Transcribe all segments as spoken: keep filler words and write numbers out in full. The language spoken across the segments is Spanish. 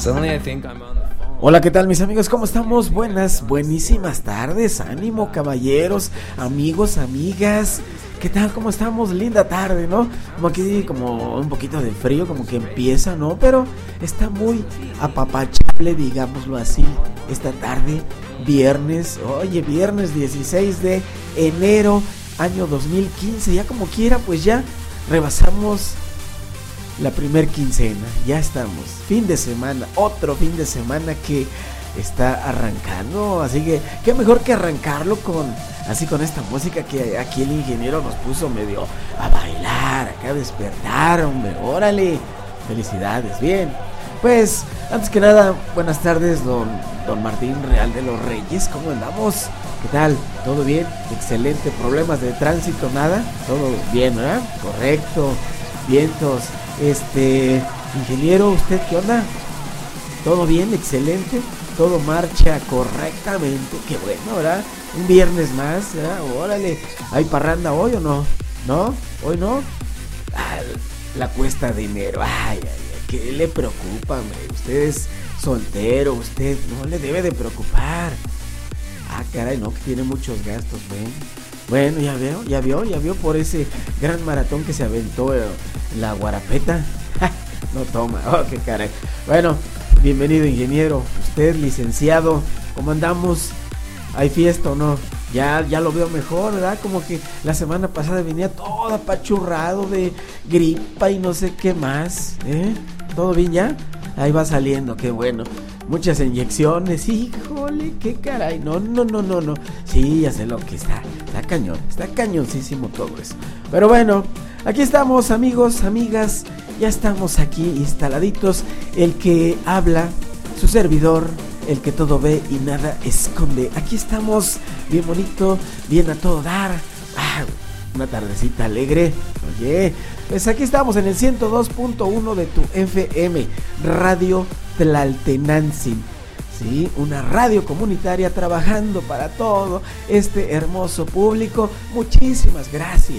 Suddenly I think I'm on the phone. Hola, ¿qué tal mis amigos? ¿Cómo estamos? Buenas, buenísimas tardes, ánimo caballeros, amigos, amigas. ¿Qué tal? ¿Cómo estamos? Linda tarde, ¿no? Como aquí, como un poquito de frío, como que empieza, ¿no? Pero está muy apapachable, digámoslo así, esta tarde, viernes, oye, viernes dieciséis de enero, año dos mil quince, ya como quiera, pues ya rebasamos la primer quincena, ya estamos, fin de semana, otro fin de semana que está arrancando, así que qué mejor que arrancarlo con, así con esta música que aquí el ingeniero nos puso medio a bailar, acá a despertar, hombre, órale, felicidades, bien, pues, antes que nada, buenas tardes, don, don Martín Real de los Reyes, ¿cómo andamos? ¿Qué tal? ¿Todo bien? Excelente, problemas de tránsito, nada, todo bien, ¿verdad? Correcto, vientos. Este, ingeniero, ¿usted qué onda? ¿Todo bien? Excelente. Todo marcha correctamente. Qué bueno, ¿verdad? Un viernes más, ¿verdad? Órale. ¿Hay parranda hoy o no? ¿No? ¿Hoy no? Ah, la cuesta de enero. Ay, ay, ay. ¿Qué le preocupa, me? Usted es soltero. Usted no le debe de preocupar. Ah, caray, no, que tiene muchos gastos, ¿ven? Bueno, ya veo, ya vio, ya vio por ese gran maratón que se aventó eh, la Guarapeta. No toma, oh, qué caray. Bueno, bienvenido ingeniero, usted licenciado, ¿cómo andamos? ¿Hay fiesta o no? Ya, ya lo veo mejor, ¿verdad? Como que la semana pasada venía todo apachurrado de gripa y no sé qué más, ¿eh? ¿Todo bien ya? Ahí va saliendo, qué bueno. Muchas inyecciones, híjole, qué caray, no, no, no, no, no. Sí, ya sé lo que está, está cañón, está cañoncísimo todo eso. Pero bueno, aquí estamos amigos, amigas, ya estamos aquí instaladitos. El que habla, su servidor, el que todo ve y nada esconde. Aquí estamos, bien bonito, bien a todo dar. Ah, una tardecita alegre, oye, pues aquí estamos en el ciento dos punto uno de tu F M, Radio Tlaltenantzin, sí, una radio comunitaria trabajando para todo este hermoso público. Muchísimas gracias,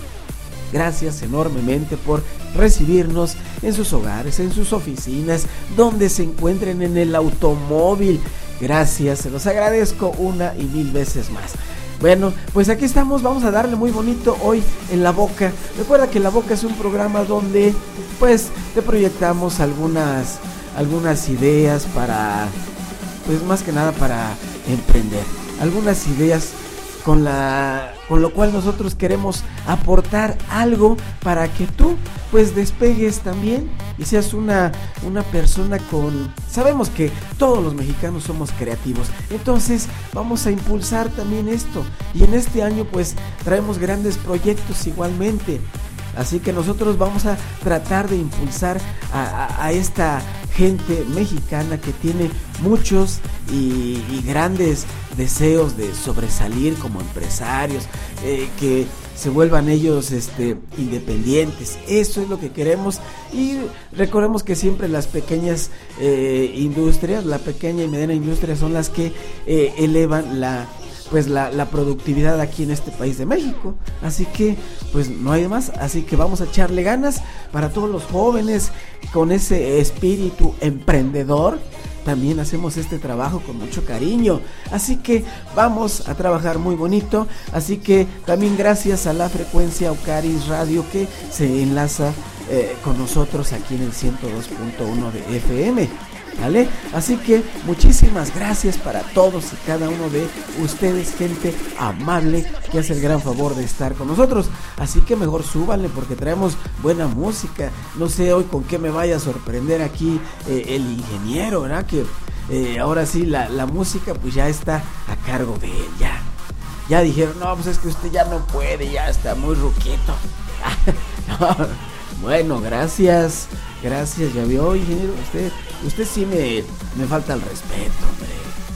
gracias enormemente por recibirnos en sus hogares, en sus oficinas, donde se encuentren, en el automóvil. Gracias, se los agradezco una y mil veces más. Bueno, pues aquí estamos, vamos a darle muy bonito hoy en La Boca. Recuerda que La Boca es un programa donde pues te proyectamos algunas algunas ideas para, pues más que nada para emprender, algunas ideas con la con lo cual nosotros queremos aportar algo para que tú pues despegues también y seas una una persona con, sabemos que todos los mexicanos somos creativos, entonces vamos a impulsar también esto, y en este año pues traemos grandes proyectos igualmente. Así que nosotros vamos a tratar de impulsar a, a, a esta gente mexicana que tiene muchos y, y grandes deseos de sobresalir como empresarios, eh, que se vuelvan ellos este, independientes. Eso es lo que queremos, y recordemos que siempre las pequeñas eh, industrias, la pequeña y mediana industria son las que eh, elevan la pues la, la productividad aquí en este país de México. Así que pues no hay más, así que vamos a echarle ganas para todos los jóvenes con ese espíritu emprendedor. También hacemos este trabajo con mucho cariño, así que vamos a trabajar muy bonito. Así que también gracias a la frecuencia Ocaris Radio que se enlaza eh, con nosotros aquí en el ciento dos punto uno de F M, ¿vale? Así que muchísimas gracias para todos y cada uno de ustedes, gente amable que hace el gran favor de estar con nosotros. Así que mejor súbanle porque traemos buena música. No sé hoy con qué me vaya a sorprender aquí eh, el ingeniero, ¿verdad? Que eh, ahora sí la, la música pues ya está a cargo de él, ya. Ya dijeron, no, pues es que usted ya no puede, ya está muy ruquito. No, bueno, gracias. Gracias, ya vio, ingeniero, usted, usted sí me, me falta el respeto, hombre.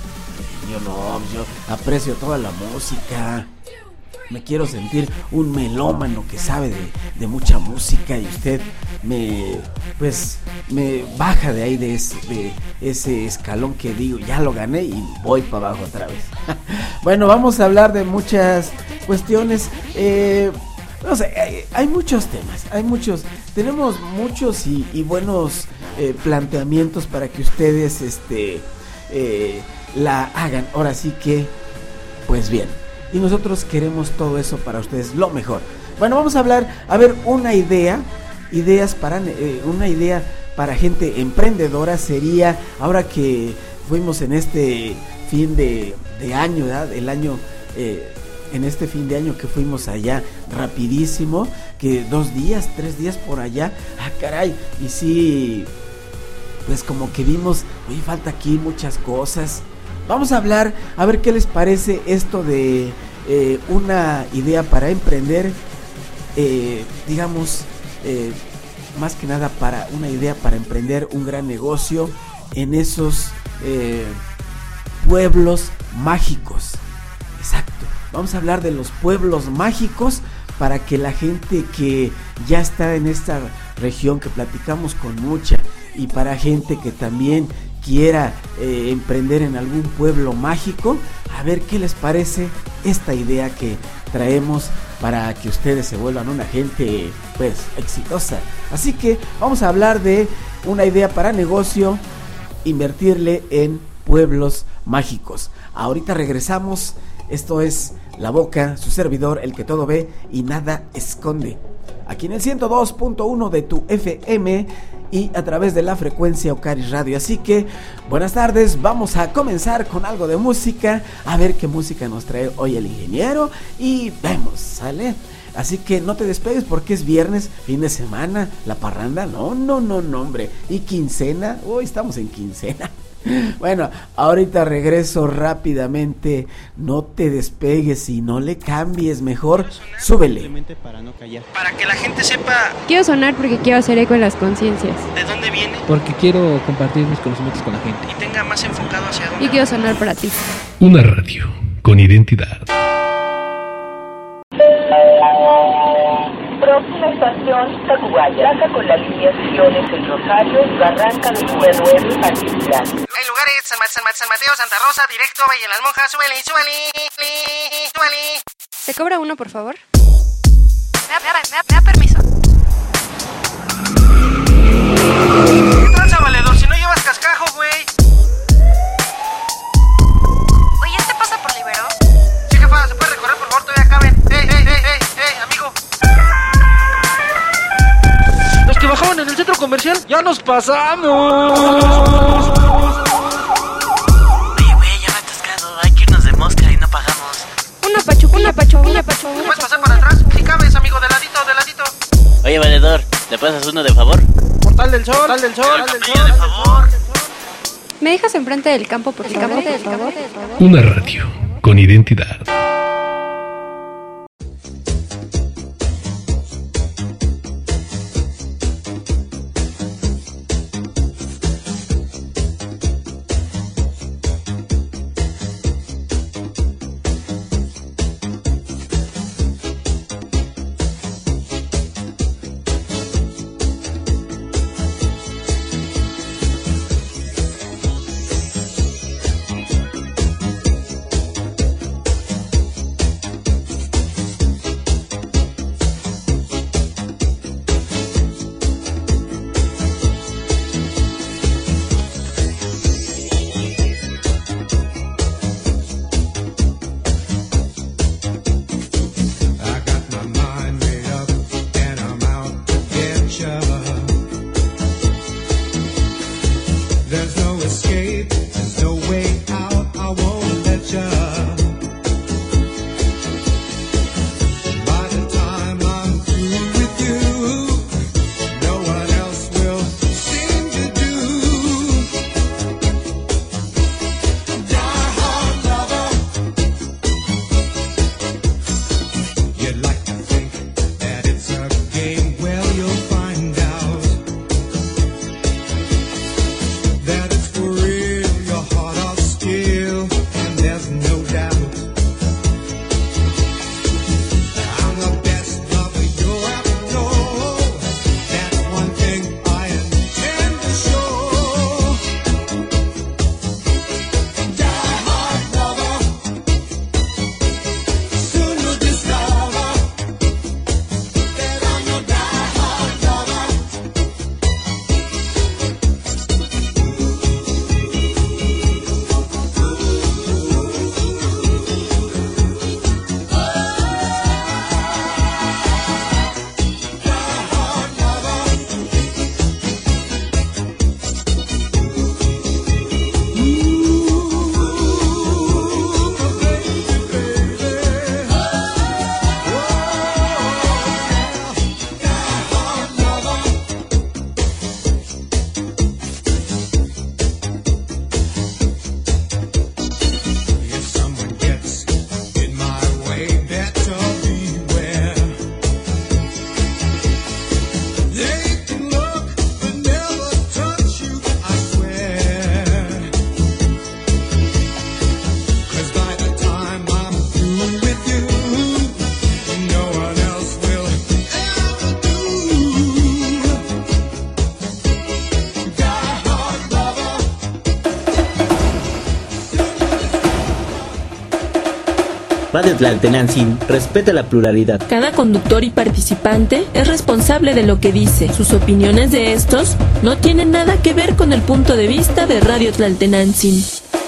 Yo no, yo aprecio toda la música. Me quiero sentir un melómano que sabe de, de mucha música, y usted me, pues, me baja de ahí, de ese, de ese escalón que digo, ya lo gané y voy para abajo otra vez. Bueno, vamos a hablar de muchas cuestiones. Eh, no sé, hay, hay muchos temas, hay muchos, tenemos muchos y, y buenos eh, planteamientos para que ustedes este, eh, la hagan. Ahora sí que, pues bien, y nosotros queremos todo eso para ustedes, lo mejor. Bueno, vamos a hablar, a ver, una idea, ideas para, eh, una idea para gente emprendedora sería, ahora que fuimos en este fin de, de año, ¿verdad? El año, eh, en este fin de año que fuimos allá rapidísimo, que dos días, tres días por allá, ah caray, y sí, pues como que vimos, oye, falta aquí muchas cosas. Vamos a hablar, a ver qué les parece esto de eh, una idea para emprender, eh, digamos, eh, más que nada para una idea para emprender un gran negocio en esos eh, pueblos mágicos. Exacto. Vamos a hablar de los pueblos mágicos para que la gente que ya está en esta región que platicamos con mucha, y para gente que también quiera eh, emprender en algún pueblo mágico, a ver qué les parece esta idea que traemos para que ustedes se vuelvan una gente pues exitosa. Así que vamos a hablar de una idea para negocio, invertirle en pueblos mágicos. Ahorita regresamos. Esto es La Boca, su servidor, el que todo ve y nada esconde, aquí en el ciento dos punto uno de tu F M y a través de la frecuencia Ocaris Radio. Así que buenas tardes, vamos a comenzar con algo de música, a ver qué música nos trae hoy el ingeniero y vemos, ¿sale? Así que no te despegues porque es viernes, fin de semana, la parranda, no, no, no, no, hombre, y quincena, hoy estamos en quincena. Bueno, ahorita regreso rápidamente. No te despegues y no le cambies, mejor súbele. Para no callar. Para que la gente sepa. Quiero sonar porque quiero hacer eco en las conciencias. ¿De dónde viene? Porque quiero compartir mis conocimientos con la gente. Y tenga más enfocado hacia dónde. Y quiero sonar para ti. Una radio con identidad. Próxima estación, Tacubaya. Pasa con la línea Siones El Rosario, Barranca del Pueblo, Altiplano. Hay lugares, San, San, San Mateo, Santa Rosa, directo, Valle de las Monjas, súbele, súbele, súbele. ¿Se cobra uno, por favor? Me da, me da, me da, me da permiso. ¿Qué tranza, valedor? Si no llevas cascajo, güey. Oye, ¿este pasa por Libero? Sí, jefa, se puede recorrer, por favor, todavía caben. ¡Ey, ey, ey, ey, ey, amigo! Los que bajaban en el centro comercial, ya nos pasamos. Oye, güey, ya me he atascado. Hay que irnos de mosca y no pagamos. Una pachuca, una pachuca, una pachuca. ¿Puedes pasar para atrás? Si cabes, amigo, de ladito, de ladito. Oye, valedor, ¿le pasas uno de favor? Portal del Sol, Portal del Sol, Portal del Sol, de favor. ¿Me dejas enfrente del campo, por favor? Del campo? Una radio con identidad. Radio Tlaltenantzin respeta la pluralidad. Cada conductor y participante es responsable de lo que dice. Sus opiniones de estos no tienen nada que ver con el punto de vista de Radio Tlaltenantzin.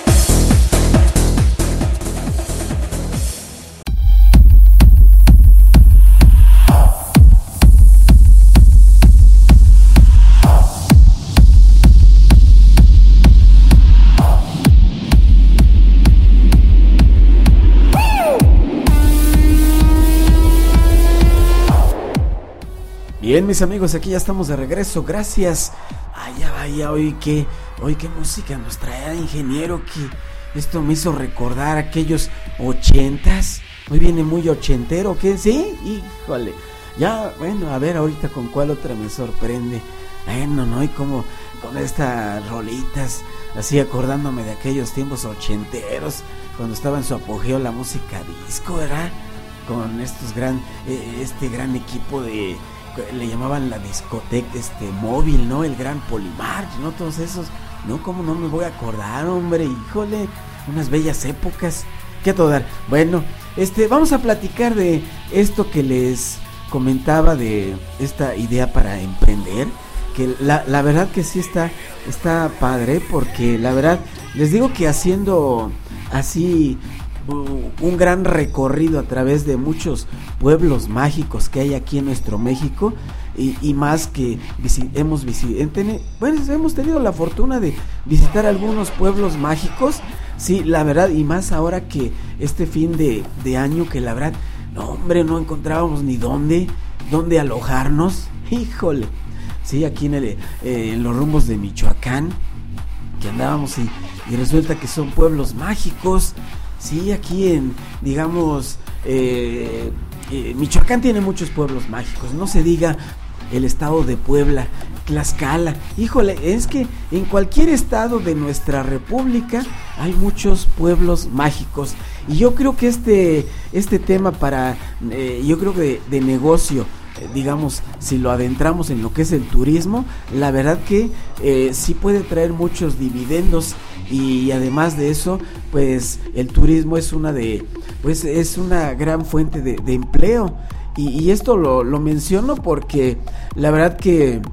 Bien, mis amigos, aquí ya estamos de regreso. Gracias. Ay, ya vaya, hoy qué, hoy qué música nos trae, ingeniero, que esto me hizo recordar aquellos ochentas. Hoy viene muy ochentero, ¿qué? ¿Sí? Híjole. Ya, bueno, a ver ahorita con cuál otra me sorprende. Bueno, ¿no? Y como con estas rolitas, así acordándome de aquellos tiempos ochenteros, cuando estaba en su apogeo la música disco, ¿verdad? Con estos gran, eh, este gran equipo de... le llamaban la discoteca este móvil, ¿no? El Gran Polimarch, ¿no? Todos esos, no, cómo no me voy a acordar, hombre, híjole, unas bellas épocas. ¿Qué a todo dar? Bueno, este, vamos a platicar de esto que les comentaba, de esta idea para emprender, que la, la verdad que sí está, está padre, porque la verdad, les digo que haciendo así un gran recorrido a través de muchos pueblos mágicos que hay aquí en nuestro México, y, y más que visi- hemos visitado, bueno, hemos tenido la fortuna de visitar algunos pueblos mágicos, sí, la verdad, y más ahora que este fin de, de año, que la verdad, no, hombre, no encontrábamos ni dónde, dónde alojarnos, híjole, sí, aquí en, el, eh, en los rumbos de Michoacán, que andábamos y, y resulta que son pueblos mágicos. Sí, aquí en, digamos, eh, eh, Michoacán tiene muchos pueblos mágicos, no se diga el estado de Puebla, Tlaxcala, híjole, es que en cualquier estado de nuestra república hay muchos pueblos mágicos, y yo creo que este, este tema para, eh, yo creo que de, de negocio, eh, digamos, si lo adentramos en lo que es el turismo, la verdad que eh, sí puede traer muchos dividendos. Y además de eso, pues el turismo es una de, pues es una gran fuente de, de empleo. Y, y esto lo, lo menciono porque la verdad que,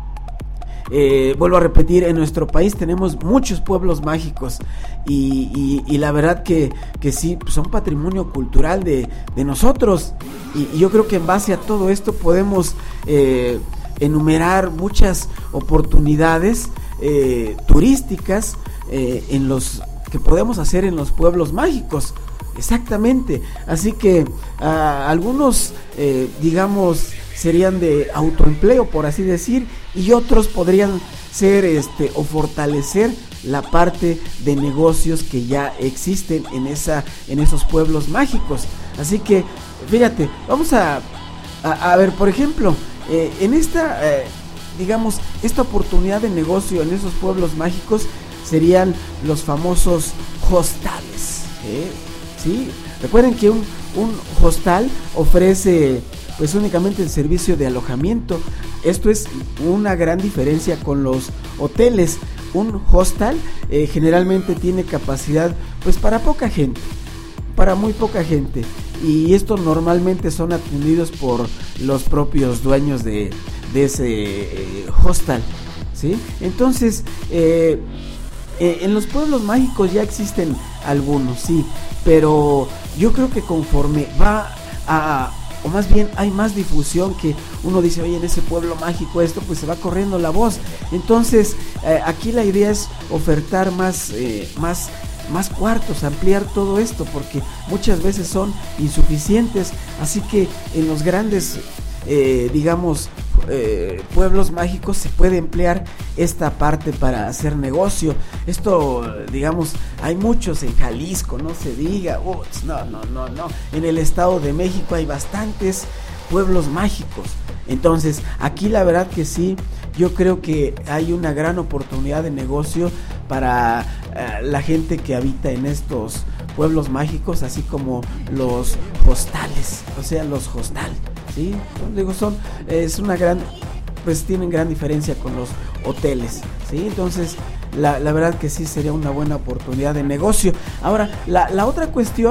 eh, vuelvo a repetir, en nuestro país tenemos muchos pueblos mágicos. Y, y, y la verdad que, que sí, son patrimonio cultural de, de nosotros. Y, y yo creo que en base a todo esto podemos eh, enumerar muchas oportunidades eh, turísticas, Eh, en los que podemos hacer en los pueblos mágicos, exactamente. Así que uh, algunos eh, digamos serían de autoempleo, por así decir, y otros podrían ser este o fortalecer la parte de negocios que ya existen en esa en esos pueblos mágicos. Así que fíjate, vamos a a, a ver, por ejemplo, eh, en esta eh, digamos esta oportunidad de negocio en esos pueblos mágicos serían los famosos hostales, ¿eh? ¿Sí? Recuerden que un, un hostal ofrece pues únicamente el servicio de alojamiento. Esto es una gran diferencia con los hoteles. Un hostal eh, generalmente tiene capacidad pues para poca gente, para muy poca gente, y estos normalmente son atendidos por los propios dueños de, de ese eh, hostal, ¿sí? Entonces, eh, Eh, en los pueblos mágicos ya existen algunos, sí, pero yo creo que conforme va a, o más bien hay más difusión, que uno dice, oye, en ese pueblo mágico esto, pues se va corriendo la voz. Entonces, eh, aquí la idea es ofertar más, eh, más, más cuartos, ampliar todo esto, porque muchas veces son insuficientes, así que en los grandes, eh, digamos, Eh, pueblos mágicos se puede emplear esta parte para hacer negocio. Esto, digamos, hay muchos en Jalisco, no se diga, uh, no, no, no, no. En el Estado de México hay bastantes pueblos mágicos. Entonces, aquí la verdad que sí, yo creo que hay una gran oportunidad de negocio para uh, la gente que habita en estos pueblos mágicos, así como los hostales, o sea, los hostal, ¿sí? Digo, son, es una gran, pues tienen gran diferencia con los hoteles, ¿sí? Entonces, la, la verdad que sí sería una buena oportunidad de negocio. Ahora, la, la otra cuestión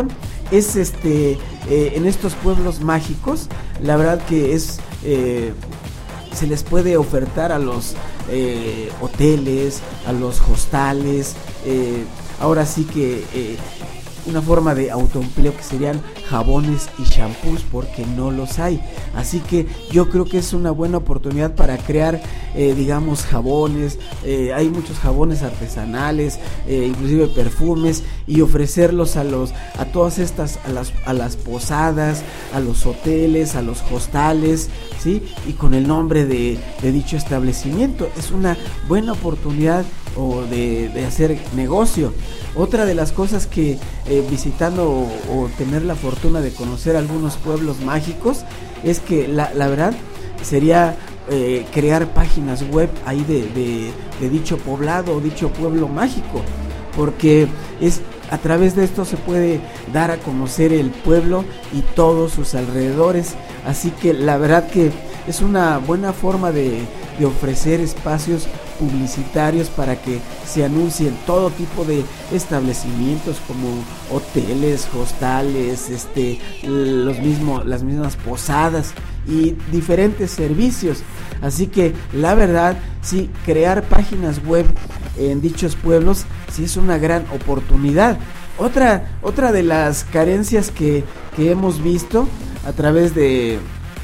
es este eh, en estos pueblos mágicos, la verdad que es eh, se les puede ofertar a los eh, hoteles, a los hostales, eh, ahora sí que eh, una forma de autoempleo que serían jabones y shampoos, porque no los hay. Así que yo creo que es una buena oportunidad para crear eh, digamos jabones, eh, hay muchos jabones artesanales, eh, inclusive perfumes, y ofrecerlos a los a todas estas a las a las posadas, a los hoteles, a los hostales, ¿sí? Y con el nombre de, de dicho establecimiento. Es una buena oportunidad o de, de hacer negocio. Otra de las cosas que eh, visitando o, o tener la fortuna de conocer algunos pueblos mágicos es que la, la verdad sería eh, crear páginas web ahí de, de, de dicho poblado o dicho pueblo mágico, porque es a través de esto se puede dar a conocer el pueblo y todos sus alrededores. Así que la verdad que es una buena forma de, de ofrecer espacios publicitarios para que se anuncien todo tipo de establecimientos como hoteles, hostales, este, los mismos, las mismas posadas y diferentes servicios. Así que la verdad, sí, crear páginas web en dichos pueblos sí es una gran oportunidad. Otra, otra de las carencias que, que hemos visto a través de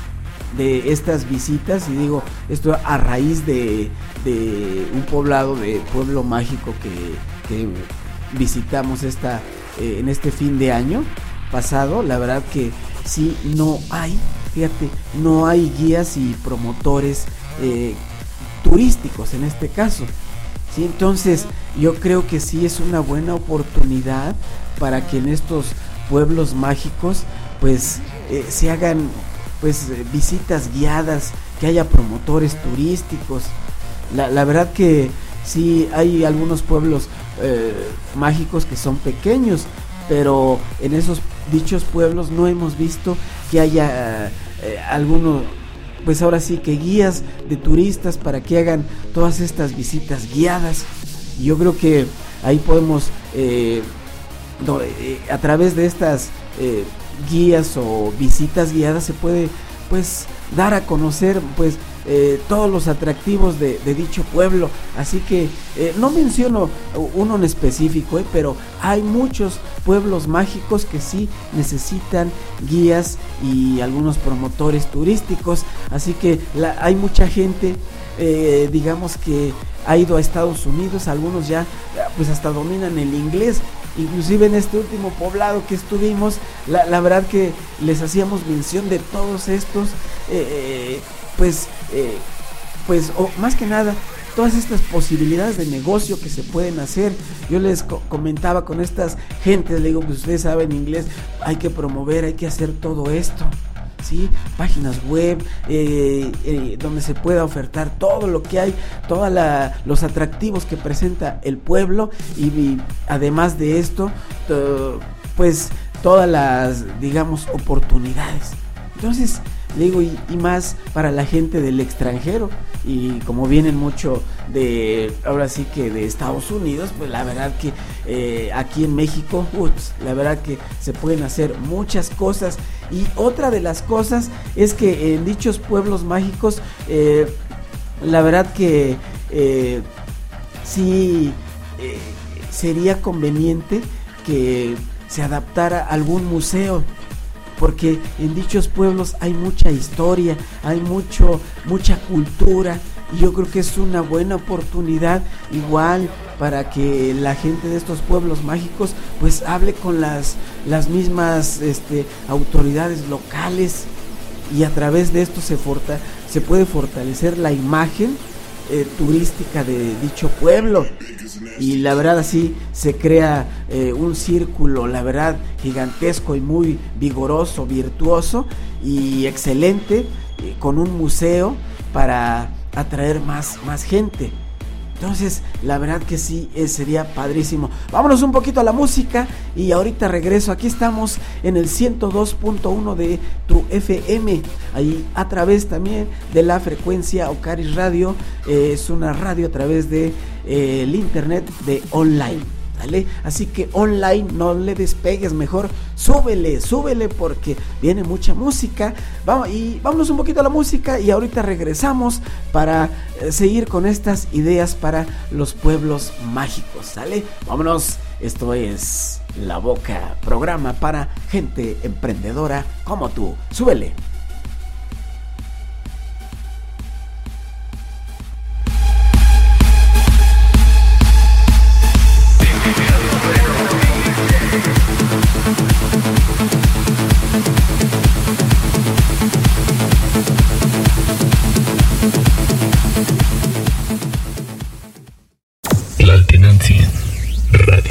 de estas visitas, y digo esto a raíz de, de un poblado de pueblo mágico que, que visitamos esta eh, en este fin de año pasado, la verdad que sí no hay, fíjate, no hay guías y promotores eh, turísticos en este caso, ¿sí? Entonces yo creo que sí es una buena oportunidad para que en estos pueblos mágicos pues eh, se hagan pues visitas guiadas, que haya promotores turísticos. La, la verdad que sí hay algunos pueblos eh, mágicos que son pequeños, pero en esos dichos pueblos no hemos visto que haya eh, alguno, pues ahora sí que guías de turistas para que hagan todas estas visitas guiadas. Y yo creo que ahí podemos eh, do, eh, a través de estas eh, guías o visitas guiadas se puede pues dar a conocer pues eh, todos los atractivos de, de dicho pueblo. Así que eh, no menciono uno en específico, eh, pero hay muchos pueblos mágicos que sí necesitan guías y algunos promotores turísticos. Así que la, hay mucha gente eh, digamos que ha ido a Estados Unidos, algunos ya pues hasta dominan el inglés. Inclusive en este último poblado que estuvimos, la, la verdad que les hacíamos mención de todos estos, eh, pues, eh, pues o, más que nada, todas estas posibilidades de negocio que se pueden hacer. Yo les co- comentaba con estas gentes, le digo, pues ustedes saben inglés, hay que promover, hay que hacer todo esto. ¿Sí? Páginas web eh, eh, donde se pueda ofertar todo lo que hay, todos los atractivos que presenta el pueblo y, y además de esto to, pues todas las digamos oportunidades. Entonces le digo y, y más para la gente del extranjero, y como vienen mucho de ahora sí que de Estados Unidos, pues la verdad que eh, aquí en México ups, la verdad que se pueden hacer muchas cosas. Y otra de las cosas es que en dichos pueblos mágicos eh, la verdad que eh, sí eh, sería conveniente que se adaptara algún museo, porque en dichos pueblos hay mucha historia, hay mucho mucha cultura, y yo creo que es una buena oportunidad igual para que la gente de estos pueblos mágicos pues hable con las las mismas este, autoridades locales, y a través de esto se forta, se puede fortalecer la imagen eh, turística de dicho pueblo, y la verdad así se crea eh, un círculo, la verdad, gigantesco y muy vigoroso, virtuoso y excelente, eh, con un museo para atraer más, más gente. Entonces la verdad que sí eh, sería padrísimo. Vámonos un poquito a la música y ahorita regreso. Aquí estamos en el ciento dos punto uno de tu F M, ahí a través también de la frecuencia Ocaris Radio. eh, es una radio a través de eh, el internet de online. ¿sale? Así que online no le despegues, mejor súbele, súbele porque viene mucha música. Vamos, y vámonos un poquito a la música y ahorita regresamos para eh, seguir con estas ideas para los pueblos mágicos, ¿sale? Vámonos, esto es La Boca, programa para gente emprendedora como tú. Súbele. Tlaltenantzin Radio.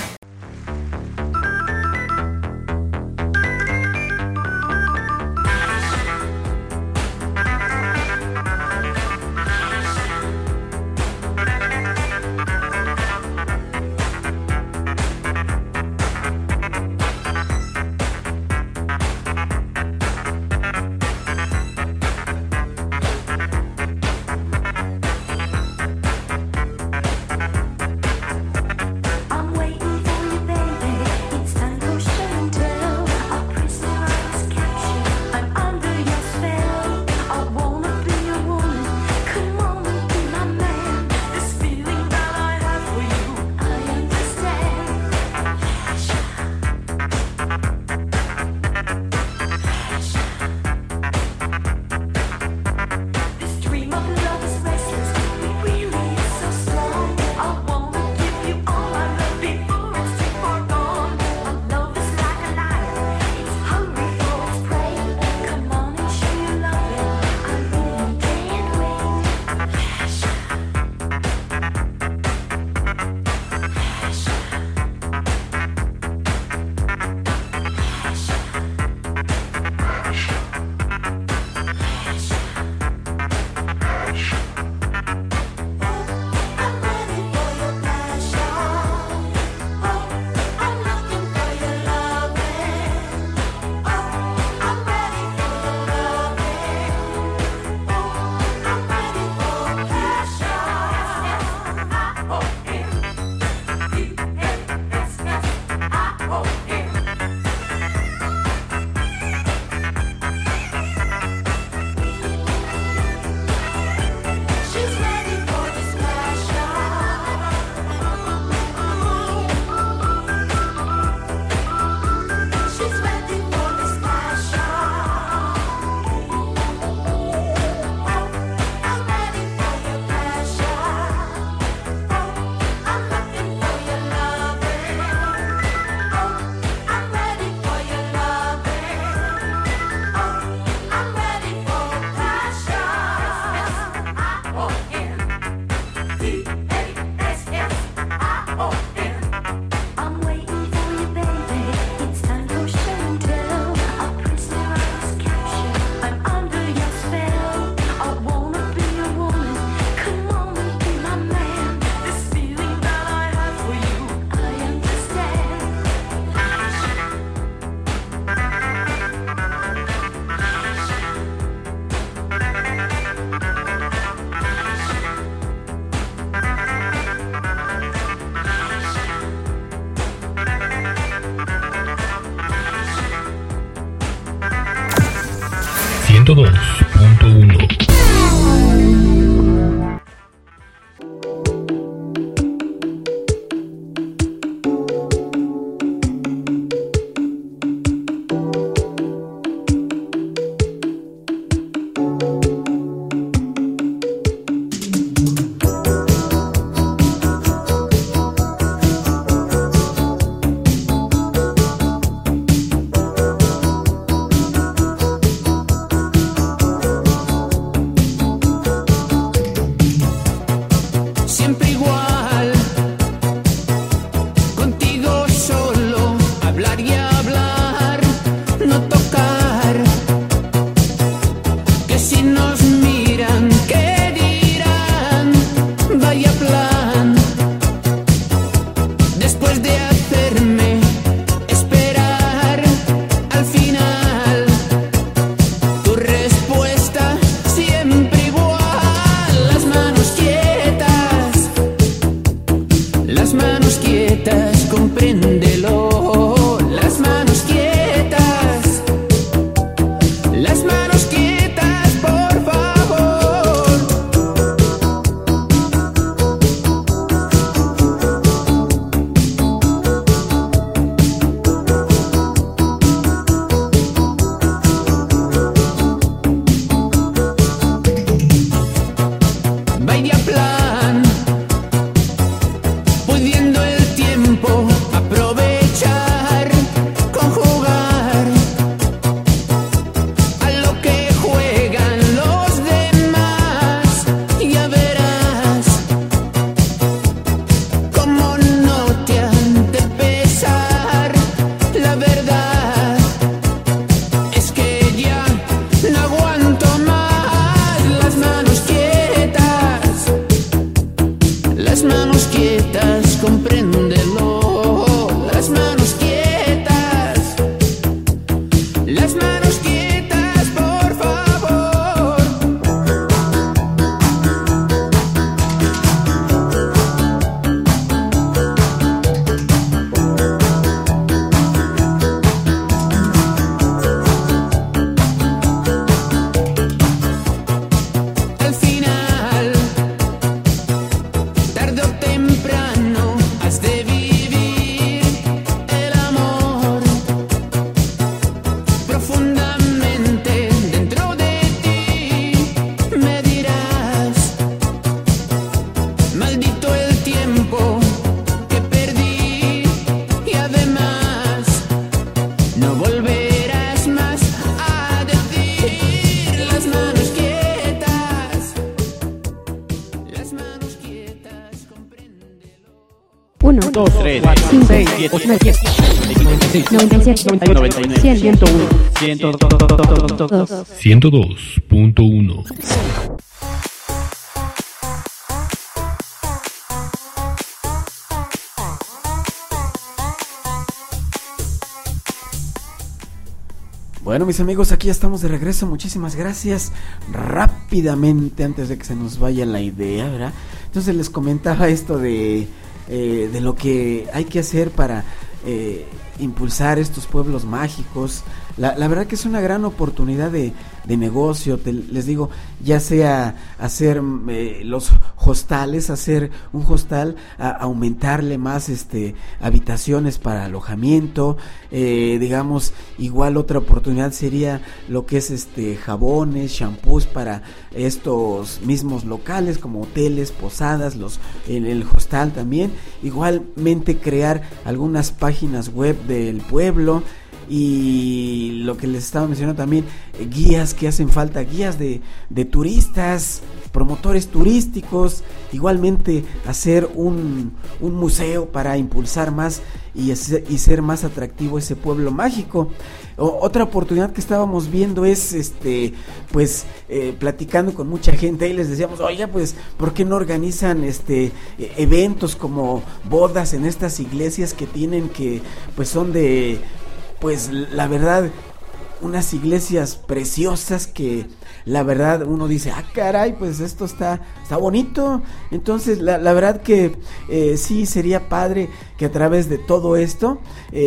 ciento dos punto uno. Las manos quietas. dos, tres, cuatro, seis, siete, ocho, nueve, diez, noventa y seis, noventa y siete, noventa y ocho, noventa y nueve, ciento uno, ciento dos, ciento dos punto uno. Bueno, mis amigos, aquí ya estamos de regreso. Muchísimas gracias. Rápidamente, antes de que se nos vaya la idea, ¿verdad? Entonces les comentaba esto de, eh, de lo que hay que hacer para eh, impulsar estos pueblos mágicos. La, la verdad que es una gran oportunidad de, de negocio, te, les digo, ya sea hacer eh, los hostales, hacer un hostal, a, aumentarle más este habitaciones para alojamiento, eh, digamos, igual otra oportunidad sería lo que es este jabones, shampoos para estos mismos locales como hoteles, posadas, los en el hostal también, igualmente crear algunas páginas web del pueblo. Y lo que les estaba mencionando también, eh, guías que hacen falta, guías de, de turistas, promotores turísticos, igualmente hacer un, un museo para impulsar más y, ese, y ser más atractivo ese pueblo mágico. O, otra oportunidad que estábamos viendo es, este, pues, eh, platicando con mucha gente, ahí les decíamos, oye, pues, ¿por qué no organizan, este, eh, eventos como bodas en estas iglesias que tienen que, pues, son de... Pues la verdad, unas iglesias preciosas que la verdad uno dice, ah caray, pues esto está, está bonito. Entonces la, la verdad que eh, sí sería padre que a través de todo esto,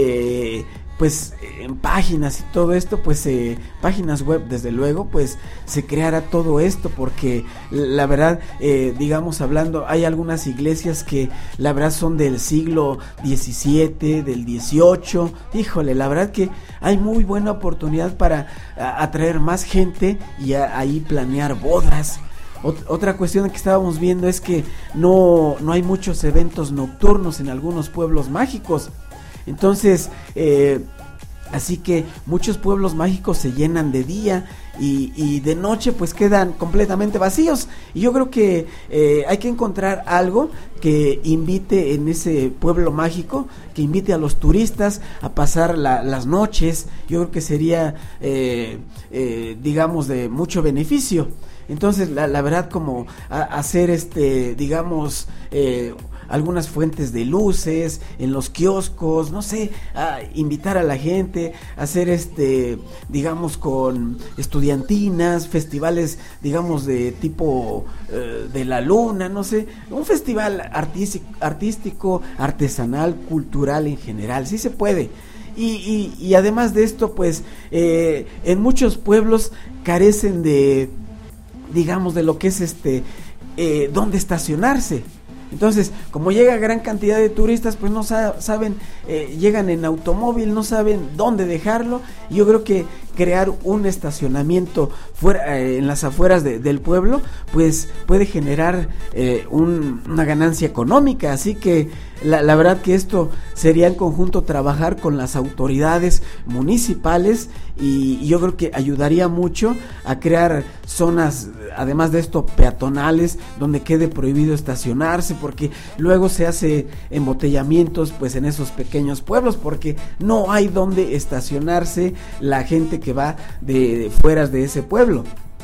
eh, pues en páginas y todo esto, pues eh, páginas web desde luego, pues se creara todo esto, porque la verdad, eh, digamos hablando, hay algunas iglesias que la verdad son del siglo diecisiete, del dieciocho, híjole, la verdad que hay muy buena oportunidad para a, atraer más gente y a, ahí planear bodas. Ot- otra cuestión que estábamos viendo es que no, no hay muchos eventos nocturnos en algunos pueblos mágicos. Entonces, eh, así que muchos pueblos mágicos se llenan de día y, y de noche pues quedan completamente vacíos. Y yo creo que eh, hay que encontrar algo que invite en ese pueblo mágico, que invite a los turistas a pasar la, las noches. Yo creo que sería, eh, eh, digamos, de mucho beneficio. Entonces, la, la verdad, como a, hacer este, digamos, eh, algunas fuentes de luces en los kioscos, no sé, a invitar a la gente, hacer este, digamos, con estudiantinas, festivales, digamos, de tipo eh, de la luna, no sé, un festival artístico, artístico, artesanal, cultural en general, sí se puede. Y, y, y además de esto, pues, eh, en muchos pueblos carecen de, digamos, de lo que es este, eh, dónde estacionarse. Entonces, como llega gran cantidad de turistas, pues no sa- saben, eh, llegan en automóvil, no saben dónde dejarlo. Y yo creo que crear un estacionamiento fuera, eh, en las afueras de, del pueblo, pues puede generar eh, un, una ganancia económica. Así que la, la verdad que esto sería en conjunto trabajar con las autoridades municipales y, y yo creo que ayudaría mucho a crear zonas, además de esto, peatonales, donde quede prohibido estacionarse, porque luego se hace embotellamientos pues en esos pequeños pueblos, porque no hay donde estacionarse la gente que va de, de fuera de ese pueblo.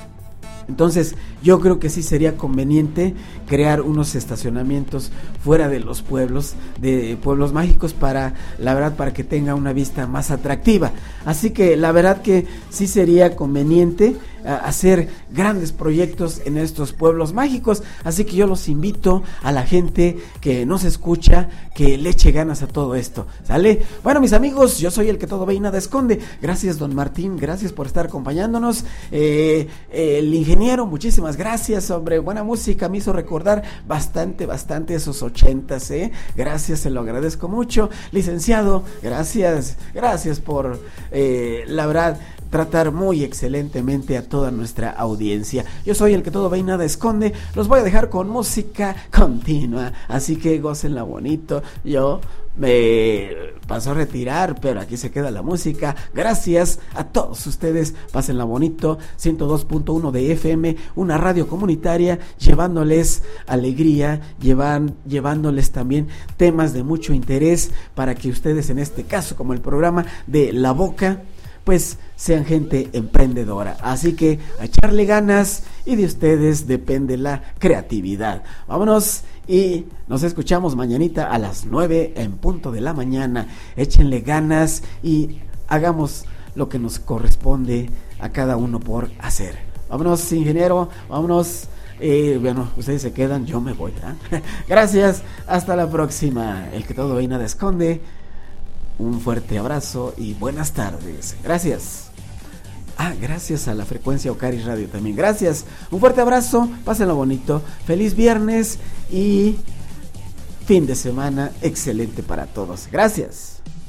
Entonces yo creo que sí sería conveniente crear unos estacionamientos fuera de los pueblos, de pueblos mágicos, para, la verdad, para que tenga una vista más atractiva. Así que la verdad que sí sería conveniente uh, hacer grandes proyectos en estos pueblos mágicos. Así que yo los invito a la gente que nos escucha, que le eche ganas a todo esto, ¿sale? Bueno, mis amigos, yo soy el que todo ve y nada esconde. Gracias, don Martín, gracias por estar acompañándonos. Eh, eh, el ingeniero, muchísimas gracias, hombre, buena música, me hizo recordar bastante, bastante esos ochentas, ¿eh? Gracias, se lo agradezco mucho. Licenciado, gracias, gracias por, eh, la verdad, tratar muy excelentemente a toda nuestra audiencia. Yo soy el que todo ve y nada esconde. Los voy a dejar con música continua, así que gócenla bonito. Yo me paso a retirar, pero aquí se queda la música. Gracias a todos ustedes, pásenla bonito. ciento dos punto uno de F M, una radio comunitaria, llevándoles alegría, llevan, llevándoles también temas de mucho interés para que ustedes, en este caso como el programa de La Boca, pues sean gente emprendedora. Así que a echarle ganas, y de ustedes depende la creatividad. Vámonos y nos escuchamos mañanita a las nueve en punto de la mañana. Échenle ganas y hagamos lo que nos corresponde a cada uno por hacer. Vámonos, ingeniero, vámonos. Eh, bueno, ustedes se quedan, yo me voy, ¿eh? Gracias, hasta la próxima. El que todo ve y nada esconde. Un fuerte abrazo y buenas tardes. Gracias. Ah, gracias a la frecuencia Ocaris Radio también. Gracias. Un fuerte abrazo. Pásenlo bonito. Feliz viernes y fin de semana excelente para todos. Gracias.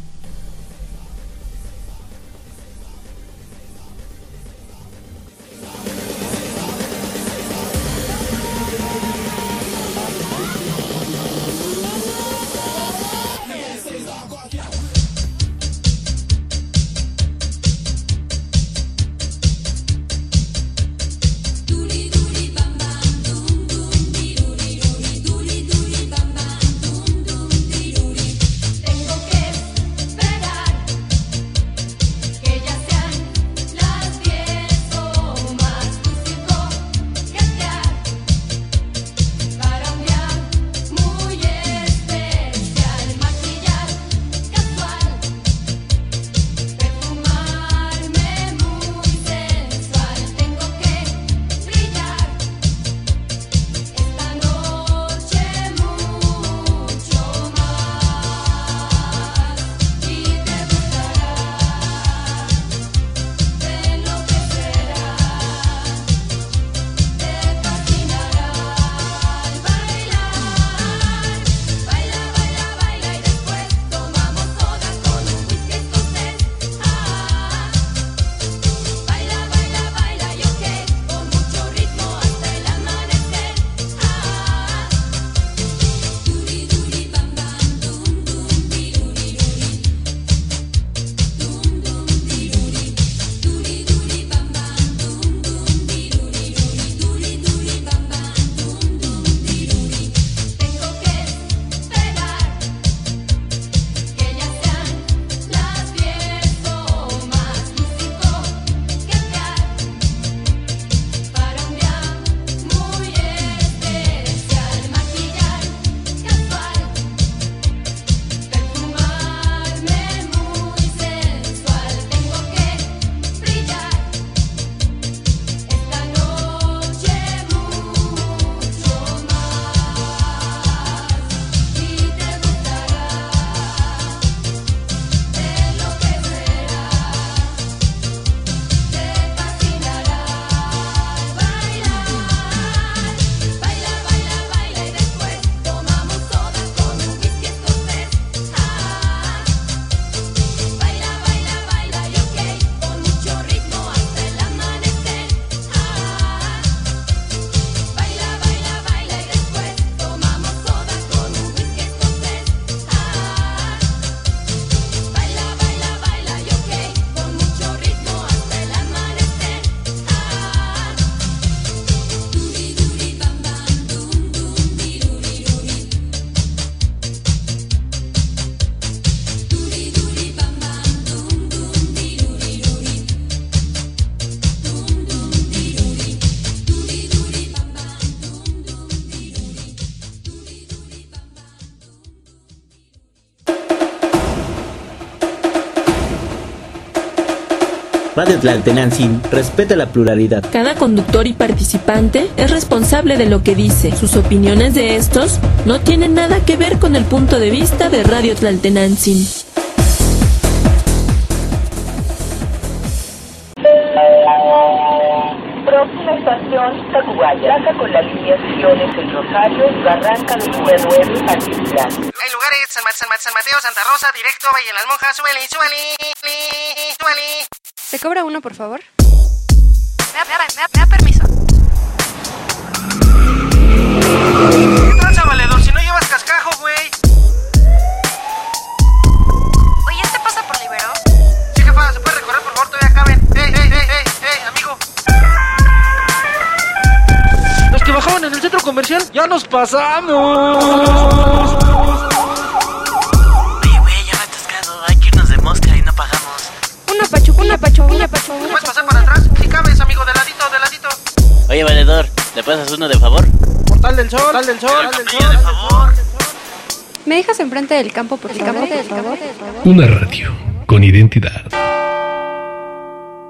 Radio Tlaltenantzin respeta la pluralidad. Cada conductor y participante es responsable de lo que dice. Sus opiniones de estos no tienen nada que ver con el punto de vista de Radio Tlaltenantzin. Próxima estación, Tacubaya. Pasa con las lineaciones El Rosario, Barranca de nueve, Altiplán. Hay lugares, San, San, San Mateo, Santa Rosa, directo, Valle de las Monjas, sueli, sueli, sueli. ¿Se cobra uno, por favor? me, me da permiso. ¿Qué tranza, valedor? Si no llevas cascajo, güey. Oye, ¿este pasa por Libero? Sí, jefa, ¿se puede recorrer, por favor? Todavía caben. ¡Ey, ey, ey, ey, ey, amigo! Los que bajaban en el centro comercial, ya nos pasamos. Oye, güey, ya me he atascado. Hay que irnos de mosca y no pagamos. Una pachuca, una pachuca, una pachuca. ¿Puedes pasar para atrás? Si cabes, amigo, de ladito, de ladito. Oye, valedor, ¿le pasas uno de favor? Portal del sol, portal del sol, Pero portal del Caprillo, sol. de favor. ¿Me dejas enfrente del campo, por favor? Una radio con identidad.